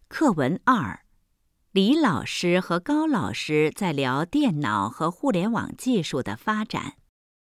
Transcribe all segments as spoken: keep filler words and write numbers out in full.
课文二，李老师和高老师在聊电脑和互联网技术的发展。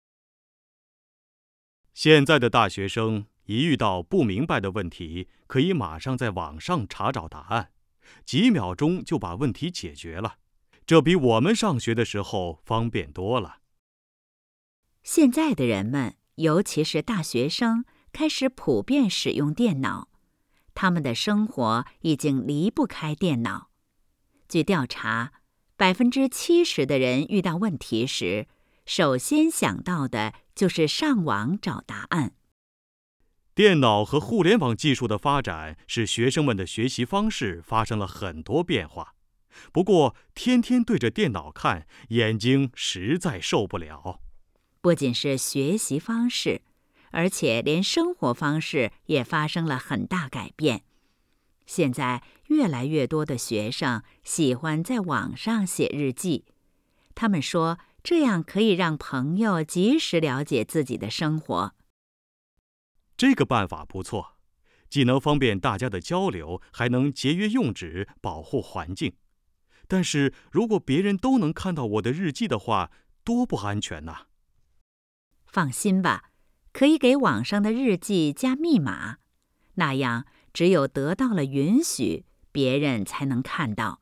现在的大学生一遇到不明白的问题，可以马上在网上查找答案，几秒钟就把问题解决了，这比我们上学的时候方便多了。 现在的人们，尤其是大学生，开始普遍使用电脑，他们的生活已经离不开电脑。据调查，百分之七十的人遇到问题时，首先想到的就是上网找答案。 电脑和互联网技术的发展使学生们的学习方式发生了很多变化。不过，天天对着电脑看，眼睛实在受不了。 不仅是学习方式，而且连生活方式也发生了很大改变。现在越来越多的学生喜欢在网上写日记，他们说这样可以让朋友及时了解自己的生活。 这个办法不错，既能方便大家的交流，还能节约用纸，保护环境。但是如果别人都能看到我的日记的话，多不安全呐！ 放心吧，可以给网上的日记加密码，那样只有得到了允许，别人才能看到。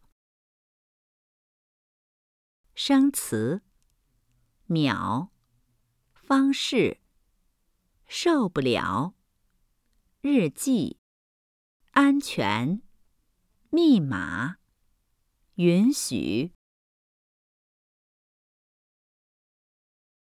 生词：秒、方式、受不了、日记、安全、密码、允许。